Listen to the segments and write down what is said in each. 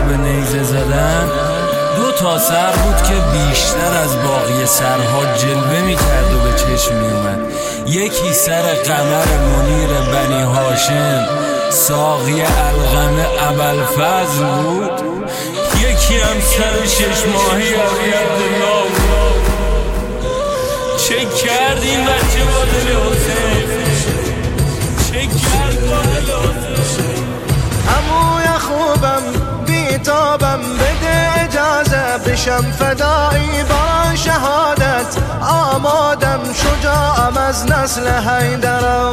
به نیزه زدن 2 تا سر بود که بیشتر از باقی سرها جلوه میکرد و به چشم میومد. یکی سر قمر منیر بنی هاشم ساقی القمه ابوالفضل بود، یکی هم سر 6 ماهی علی عبدالله بود. چه کرد این بچه با دل حسین، چه کرد با دل حسین. عموی خوبم بیتابم بده اجازه بشم فدایی با شهادت، آمادم شجاعم از نسل حیدرم.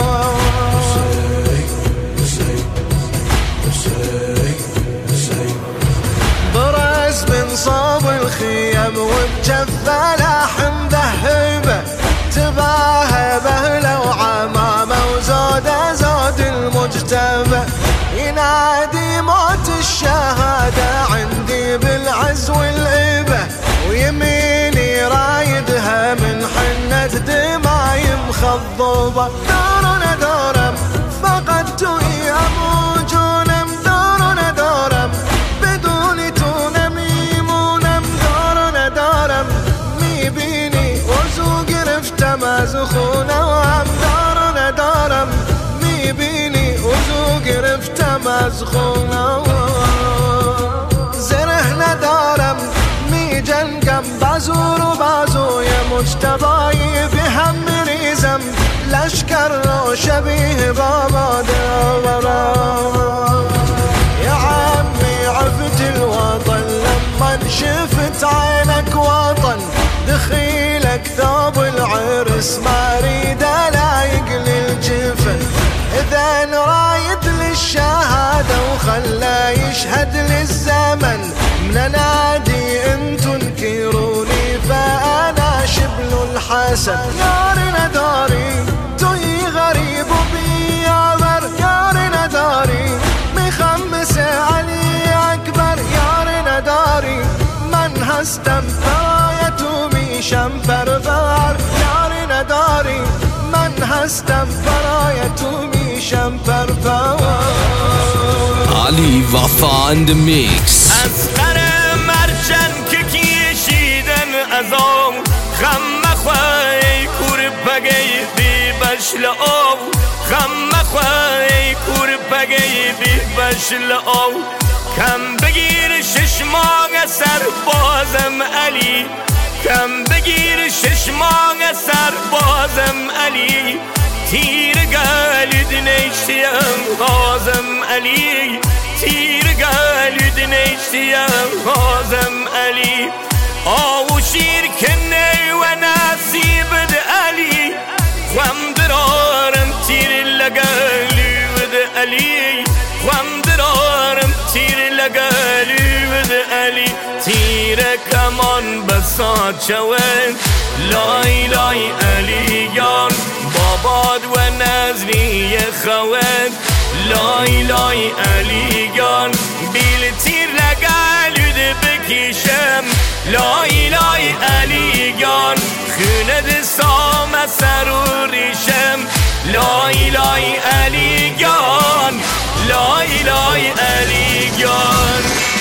برز من صوب الخيم وبجف لحم ذهبه، تباهى بهله وعمامه وزوده زود المجتبى، ينادي موت الشهادة عندي بالعز والإبة، ويميني رايدها من حنة دماي مخضبة. دورنا دورم فقدت يا موجونم، دورنا دورم بدون تونم يمونم، دورنا دورم ميبيني وزوق رفتم ازخونا وهم، دورنا دورم ميبيني وزوق رفتم ازخونا زره ندارم می جنگم بازو رو بازو یه مجتبایی به هم میریزم، لشکر رو شبیه بابا دورم. يا عمي عفت الوطن لما شفت عينك وطن، دخيلك ثوب العرس ما اريد لايق للجفن، اذا رايد للشهادة وخلى يشهد للزمن، من نادي انتو انكروني فانا شبل الحسن. يارنا داري توي غريب وبيابر، يارنا داري مخمس علي اكبر، يارنا داري من هستم برايتو ميشم بربر، يارنا داري من هستم برايتو ميشم بربر. Ali Wafa in the mix. اسقر مرچن که کشیدن ازام، خم خواه کور بگی بی بشل او، خم خواه کور بگی بی بشل او، کم بگیر 6 ماه سر بازم علی، کم بگیر 6 ماه سر بازم علی، تیر گلد نیشتیم بازم علی، تیر گلد نیشتیم بازم علی، آو شیر کنه و نصیب علی، خوام درارم تیر لگلی ود علی، خوام درارم تیر لگلی ود علی، تیر کمان بسات شود لای لای علی یار، باباد و نزلی خواد لای لای علی یار، بیل تیر لگلود بکشم لای لای علی یار، خونه سام سر و ریشم لای لای علی یار، لای لای علی یار.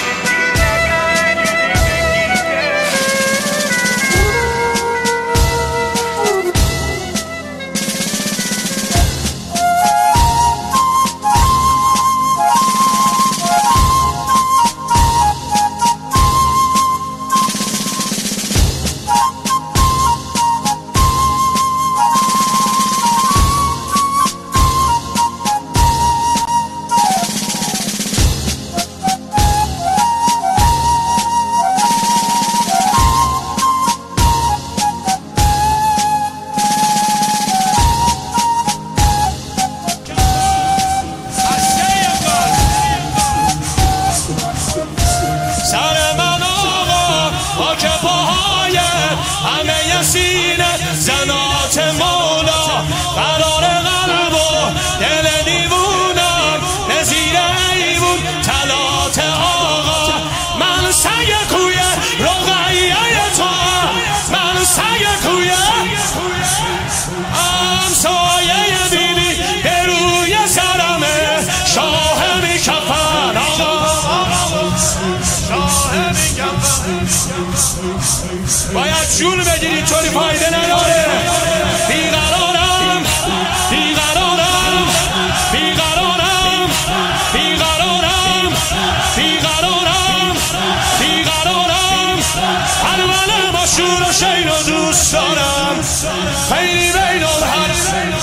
همه سینه زنات مولا، قرار قلب و دل دیوونم نزیر ایوون طلات آقا، من سگ کوی رقیه تو، من سگ کوی همسایه بیبی به روی سرمه شاه بی کفن آقا. باید جون بگیری، طوری فایده نداره. بیقرارم بیقرارم بیقرارم بیقرارم بیقرارم بیقرارم حلوانم آشور و شین و دوست دارم خیلی بین الحرم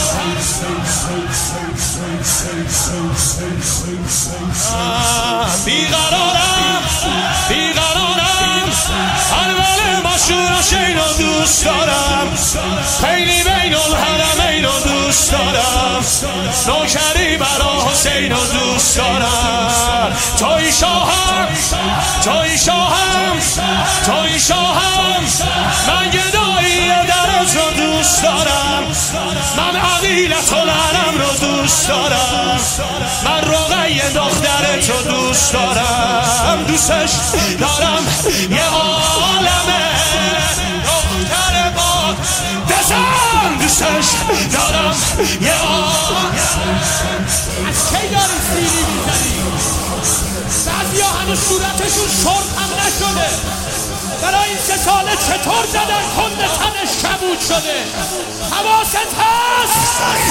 بیقرارم بیقرارم حلوانم آشور و شین و دوست دارم خیلی بین الحرم این و دوست دارم نوکری برا حسین و دوست دارم توی شاهم توی شاهم توی شاهم من گدایی درت رو دوست دارم من عقیلت و لعنم رو دوست دارم من رقی دخترت رو دوست دارم دوستش دارم یه عالمه دختر با دزم دوستش دارم یه عالمه از کی داری سیری میزنی؟ بعضی ها هنوز صورتشون شرط هم نشده برای این 3 ساله چطور زدن کند تنش کبود شده حواست هست؟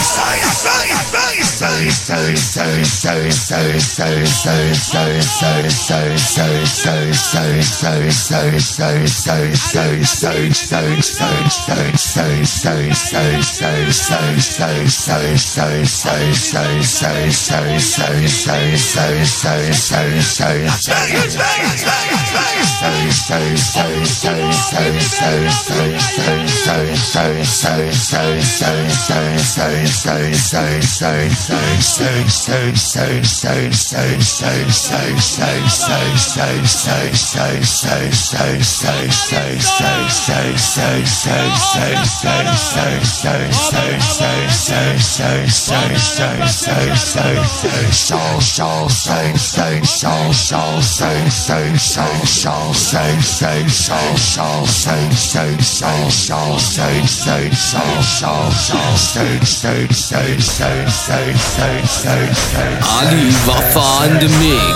Ali Wafa in the mix.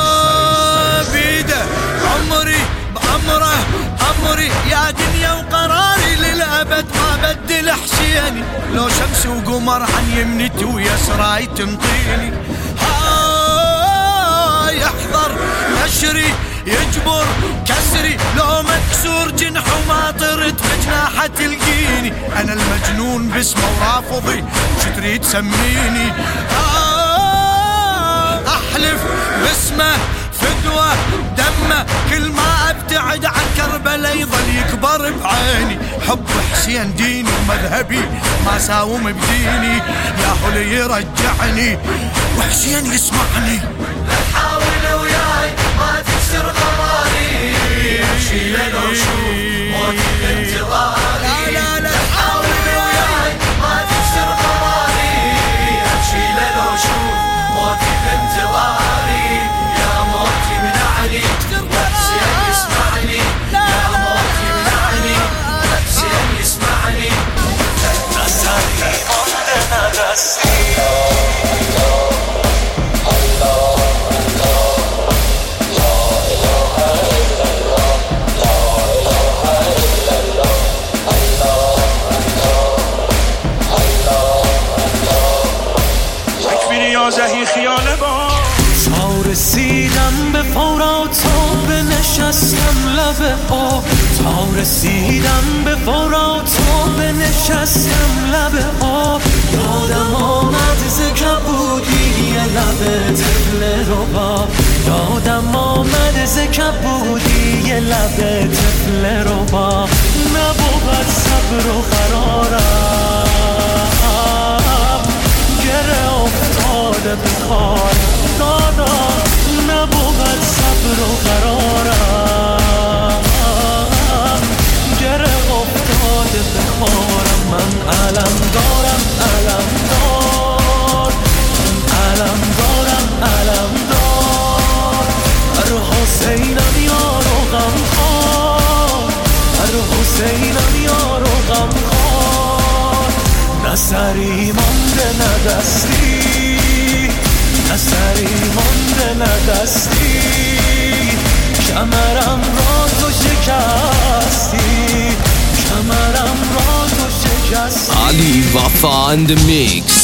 بيده عمري بعمره عمري يا دنيا وقراري للأبد ما بدل حسيني لو شمس وقمر عن يمنتي ويسراي تنطيني هاي احضر نشري يجبر كسري لو مكسور جنح وما طرت بجناحة تلقيني انا المجنون باسمه ورافضي شو تريد تسميني احلف باسمه فدوة دمه كل ما ابتعد عن كربلاء يظل يكبر بعيني حب حسين ديني ومذهبي ما ساوم بديني يا هلي يرجعني وحسين يسمعني لا تحاول وياي ما تكسر قراري شيل لو شوف موتي بانتظاري لا لا تحاول وياي ما تكسر قراري شيل لو شوف موتي بانتظاري يا موتي منعني حسين يسمعني يا موتي منعني حسين يسمعني نساني عندنا دستي زهی خیال با تا رسیدم به فورات و بنشستم لب آب تا رسیدم به فورات و بنشستم لب آب یادم آمد ذکر بودی یه لب طفل رباب یادم آمد ذکر بودی یه لب طفل رباب نبود صبر و قرارم گره افتاده به خار دادا نبود صبر و قرارم گره افتاده به خارم من علم دارم علم دار من علم دارم علم دار هر حسینم یارو غم خار هر حسینم یارو غم خار نه سری مانده نه دستی نه سری مانده نه دستی کمرم را تو شکر شکستی کمرم را تو شکستی Ali Wafa and the Mix.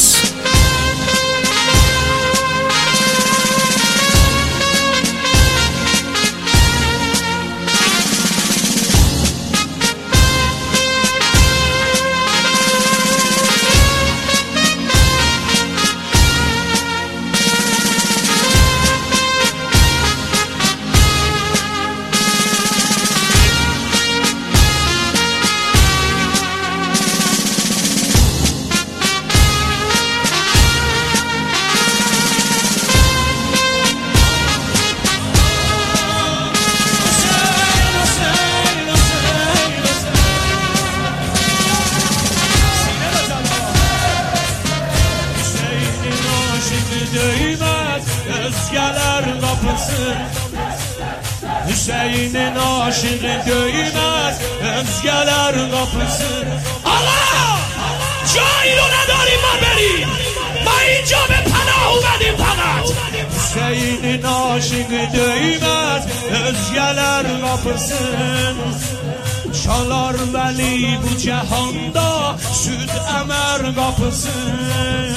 Hüseyin'in aşığı değmez özgeler kapısı. Allah! جایی رو نداریم ما بریم ما اینجا به پناه اومدیم فقط Hüseyin'in aşığı değmez özgeler kapısın Çalar veli bu cihanda süd emer kapısın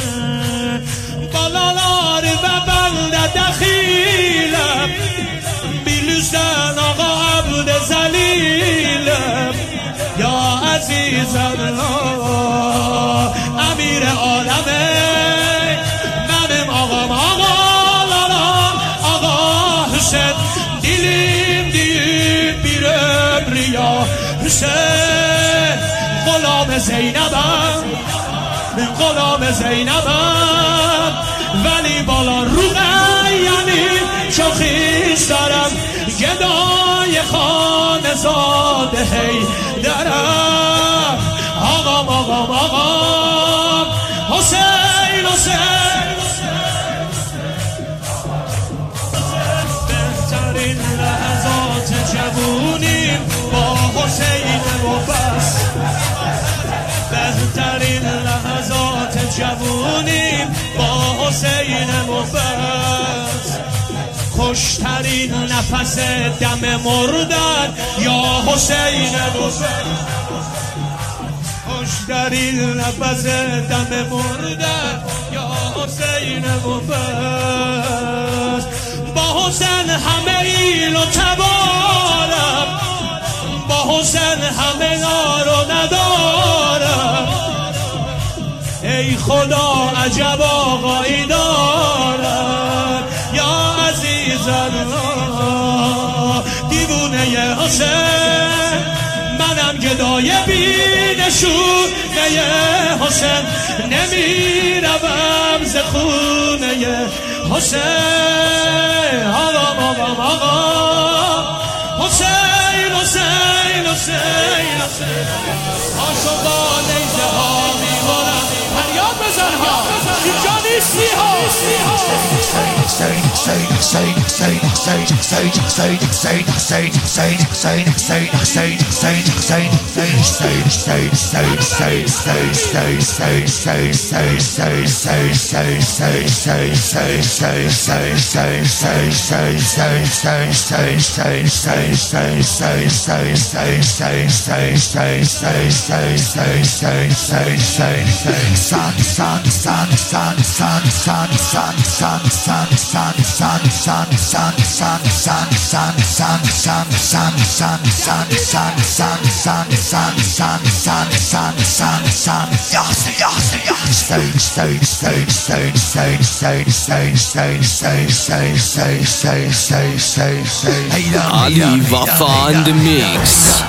Balalar ve ben de dexilem Bilirsen ağa abd zelilem Ya aziz Allah Emir aleme Benim ağam ağalarım Ağa Hüseyin Dilim deyip bir ömrü ya Hüseyin Gulam Zeynep'em Gulam Zeynep'em Veli bala Ruqeyyəni çok isterim Gedای خانزاده Heydərəm Ağam ağam ağam Hüseyin Hüseyin بهترین لحظات جوونیم با حسین و بس بهترین لحظات جوونیم با حسین و بس خوشترین نفس دم مردن یا حسین و بس خوشترین نفس دم مردن یا حسین و بس با حسین همه ایل و تبارم با حسین همه رو ندارم ای خدا عجب آقایی دارم یا عزیز الله دیوونه حسین منم گدای بینشونه حسین نمیروم ز خونه حسین آقام آقام آقام حسین حسین حسین عاشقا نیزه ها میبارم فریاد بزن ها اینجا نیستی ها Ali Wafa and the Mix.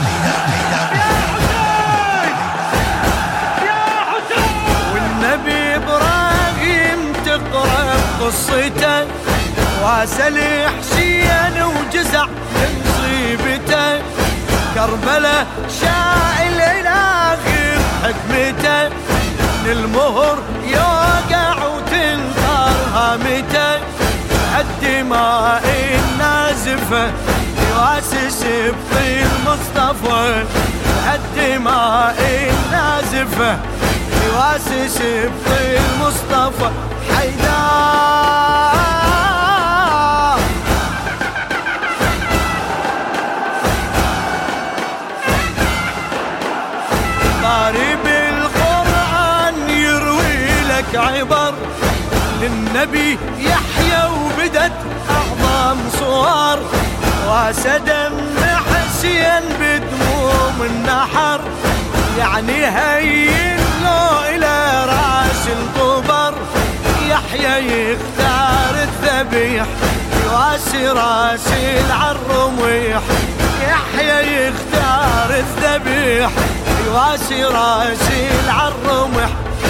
والنبي إبراهيم تقرأ قصته واسل حسين وجزع مصيبته كربلاء شائل إلى آخر حكمته من المهر يوقع وتنطر هامته الدماء النازفة يواسس بطي المصطفى الدماء النازفة يواسس بطي المصطفى حيدار عبر للنبي يحيى وبدت أعظم صور واسد حسين بدموم النحر يعني هين لو إلى راس القبر يحيى يختار الذبيح يواسي راس العالرميح يحيى يختار الذبيح يواسي راس العالرميح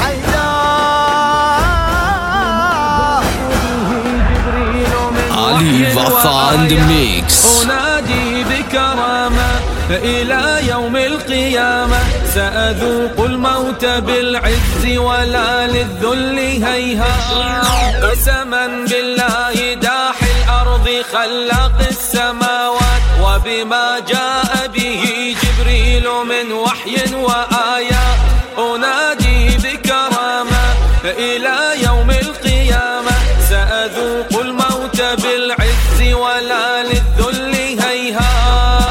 علي وفا and the mix. أنادي بكرامة إلى يوم القيامة سأذوق الموت بالعز ولا للذل هيهات قسما بالله داحي الأرض خلاق السماوات وبما جاء به جبريل من وحي وآيات أنادي بكرامة إلى يوم القيامة سأذوق الموت بالعز ولا للذل هيهات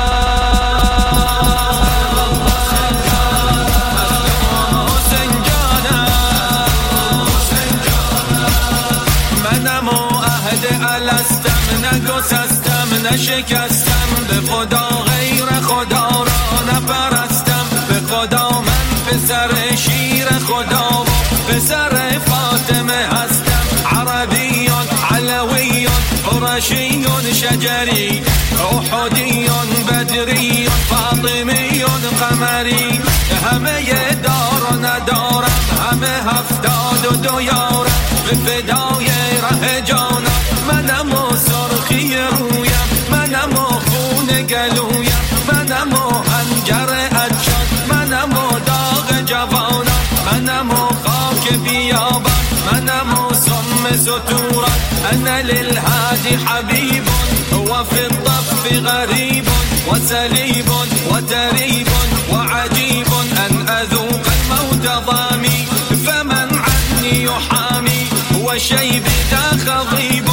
منمو أهدئ لستم نقسستم نشكستم بخدا غير خدا را نپرستم بخدا من پسر شیر خدا و پسر فاطمه هستم عربی علوی قرشی شجری احدی بدری فاطمی قمری همه دار و ندارم همه 72 یارم به فدای ره جانم منم و سرخی رویم منم و خون گلویم منم و حنجر اجشان منم و داغ جوانم منم و خاک بیابان منم و سم ستوران أنا للهادي حبيب وفي الطف غريب وسليب وتريب وعجيب أن أذوق الموت ضامي فمن عني يحامي وشيب ذا خضيب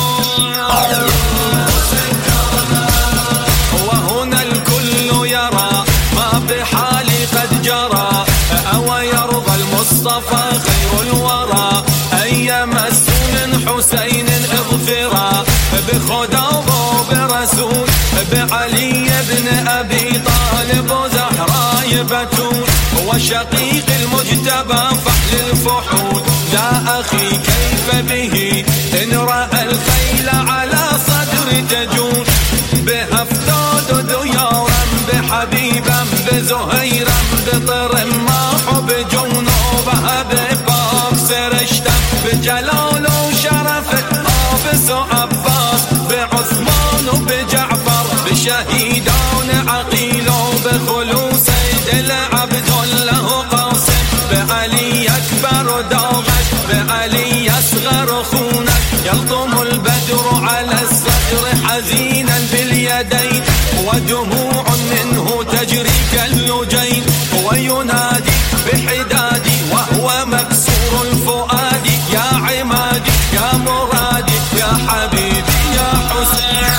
وهنا الكل يرى ما بحالي قد جرى أو يرضى المصطفى خير الورى أي مس من حسين اغفرا بخدا وبرسول بعلي بن أبي طالب وزهراء بتول وشقيق المجتبى فحل الفحول لا أخي كيف به إن رأى الخيل على صدر تجول بهفتاد ديارا بحبيبا بزهيرا بطرماح بجنوبها بباب سرشتا بجلال وشرف حافظ وعباس بعثمان وبجعفر بشهيدان عقيل وبخلوص سيد العبد الله قاسم بعلي أكبر داغش بعلي أصغر خونك يلطم البدر على الصدر حزينا باليدين ودموع منه تجري كاللجين وينادي بحدادي وهو مكسور الفؤاد يا عمادي يا مرادي يا حبيبي يا حسين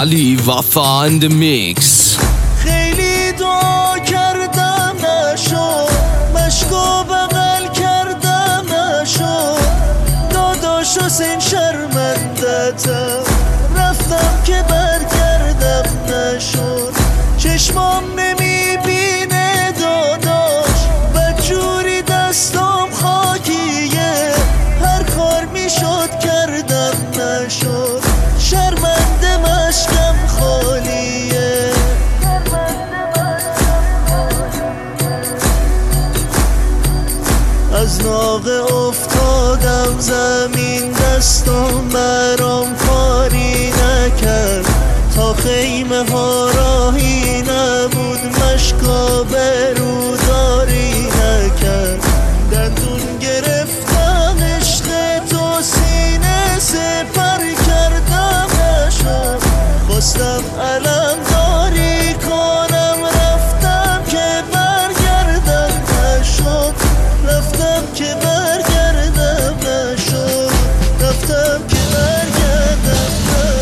Ali Wafa in the mix. خیلی دعا کردم نشد، مشکو بغل کردم نشد، داداش حسین شرمندتم، رفتم که برگردم نشد، چشمام نمیبینه داداش، بدجوری دستم خاکیه، هر کار میشد کردم نشد، شرمنده مشکم خالیه. از ناقه افتادم زمین، دستم برام کاری نکرد، تا خیمه ها راهی نبود، مشکا بروداری نکرد، دندون گرفتم عشق تو سینه سپر کردم نشد، خواستم علم داری کنم، رفتم که برگردم نشد، رفتم که برگردم نشد، رفتم که برگردم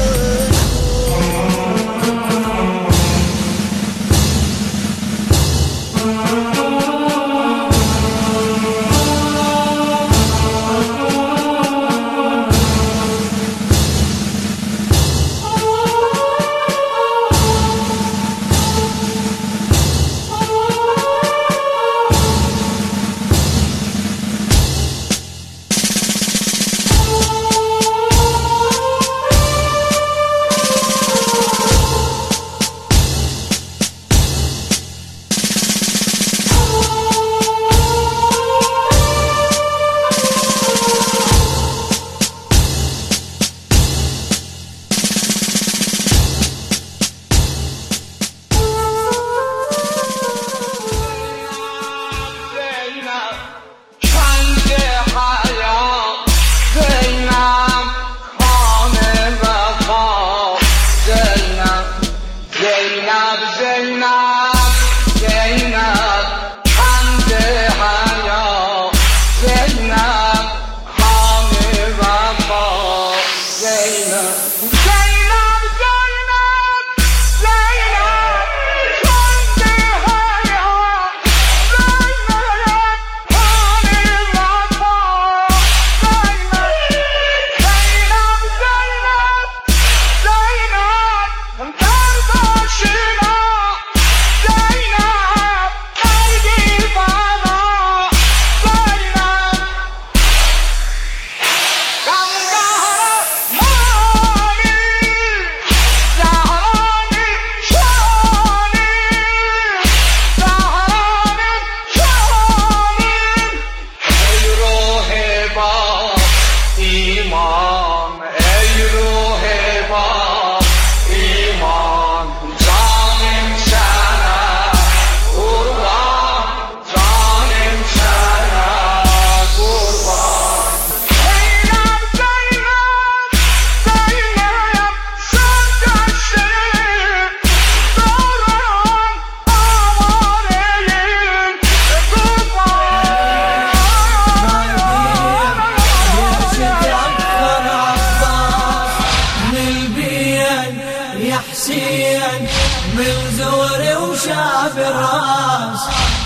من زوري وشاف الراس،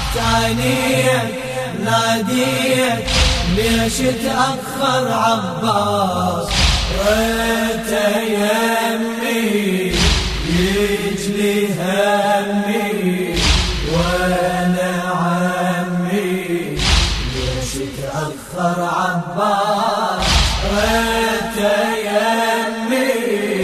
تانيك ناديك ليش تأخر عباس، ريته يمي يجلي همي وانا عمي، ليش تأخر عباس، ريته يمي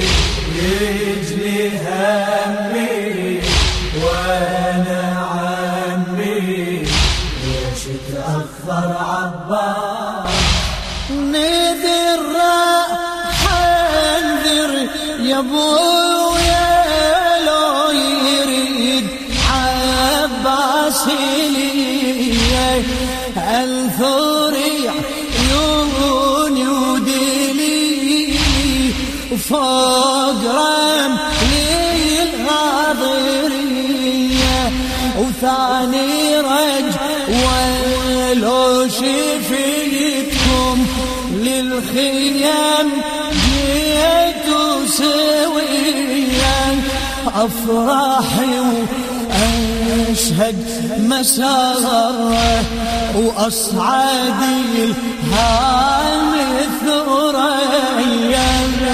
يجلي همي وانا عمي، ليش تأخر عباس. نذر راح انذر يا ابويا لو يريد عباس لي انثر عيوني ودليلي وفوق رملي الغاضرية، وثاني رج ولو شفيتكم للخيام جيت سوية، أفراحي وأشهد مساره وأصعد الهام الثريا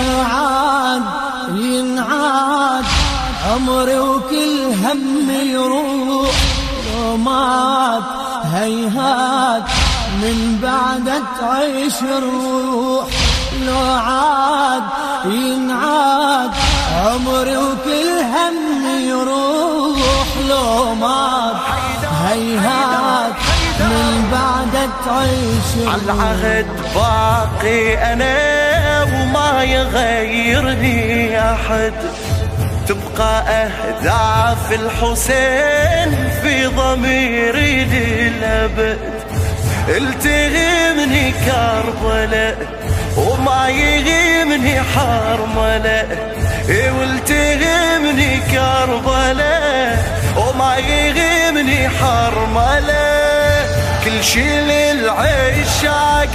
ينعاد عمري وكل هم يروح لو مات هيهات من بعد تعيش الروح لو عاد ينعاد عمري وكل هم يروح لو مات هيهات من بعد تعيش العهد باقي أنا وما يغيرني أحد تبقى أهداف الحسين في ضميري للأبد التهمني كربلاء وما يغيمني حرملة والتهمني كربلاء وما يغيمني حرملة كل شي للعشاق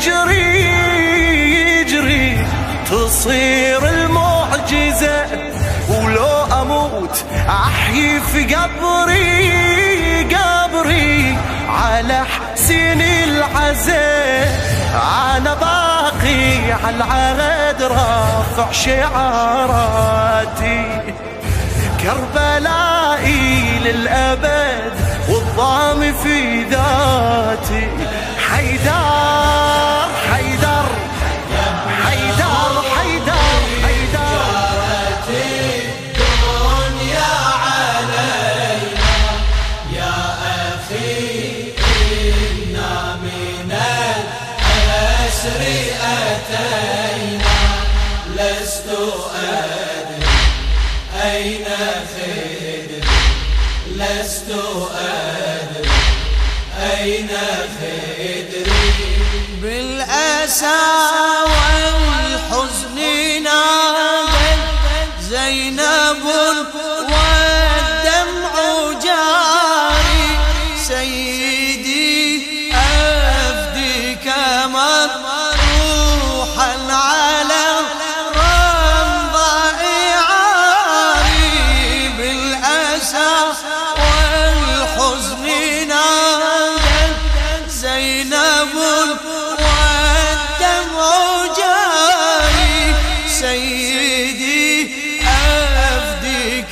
يجري تصير المعجزة ولو أموت أحيي في قبري على حسين العزاء أنا باقي على العهد رافع شعاراتي كربلائي للأبد والضام في ذاتي حيدر حيدر حيدر حيدر جارتي الدنيا علينا يا أخي إنا من الأسر أتينا لست أدري أين خدري لست أدري أين خدري بالأسى والحزن نادت زينب والدمع جاري سيدي أفديك مطروحا على رمضاء عاري بالأسى والحزن نادت زينب والدمع جاري سيدي أفديك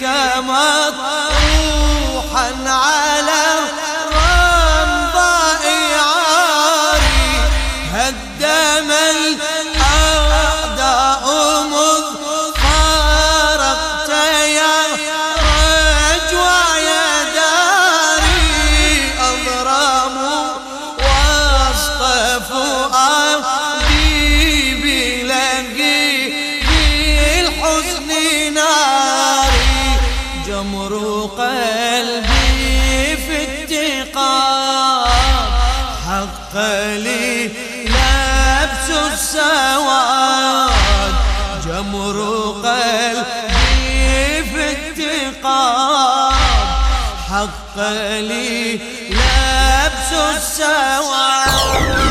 مطروحا على رمضاء عاري هدم الأعداء مذ فارقت يا رجوع يا داري أضرموا واصطفوا أرضي بلقي بالحزن ناري جمر قلبي في اتقاد حق لي لبس السواد جمر قلبي في اتقاد حق لي لبس السواد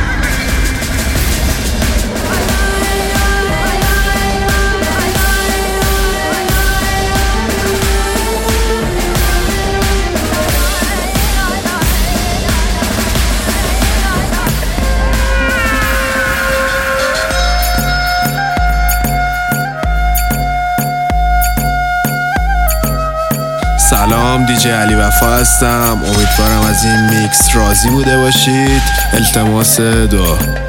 سلام دیجی علی وفا هستم امیدوارم از این میکس راضی بوده باشید التماس دعا